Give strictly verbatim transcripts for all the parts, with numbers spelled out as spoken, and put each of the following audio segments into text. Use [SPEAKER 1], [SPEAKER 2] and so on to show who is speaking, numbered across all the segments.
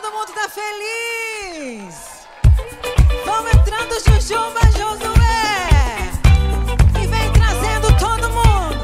[SPEAKER 1] Todo mundo tá feliz. Vão entrando Jujuba, Josué, e vem trazendo todo mundo.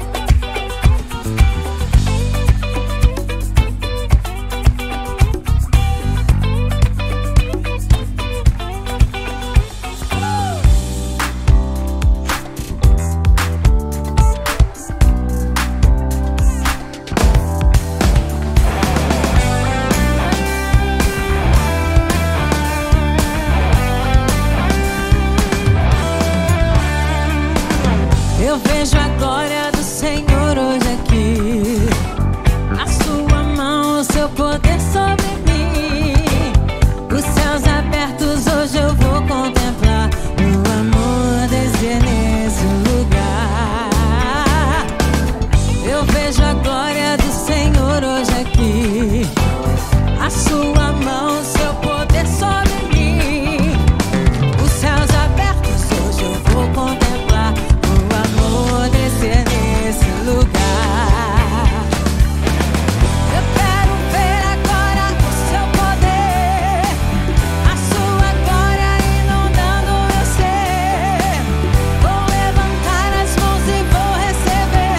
[SPEAKER 1] Eu vejo a glória do Senhor hoje aqui, a sua mão, o seu poder sobre mim. Os céus abertos hoje eu vou contemplar o amor descer nesse lugar. Eu vejo a glória do Senhor hoje aqui, a sua mão, o seu poder sobre mim. Os céus abertos hoje eu vou contemplar descer nesse lugar. Eu quero ver agora o seu poder, a sua glória inundando meu ser. Vou levantar as mãos e vou receber.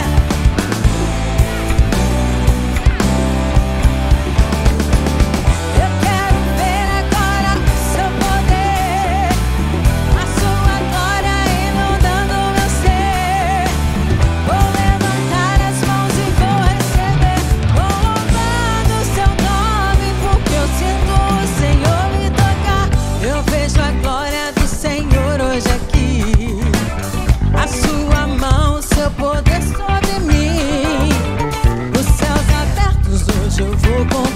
[SPEAKER 1] Eu quero ver agora o seu poder, a sua glória inundando meu ser. Vou levantar as mãos e vou receber. Vou louvando o seu nome, porque eu sinto o Senhor me tocar. Eu vejo a glória do Senhor hoje aqui, a sua mão, o seu poder sobre mim. Os céus abertos hoje eu vou contar.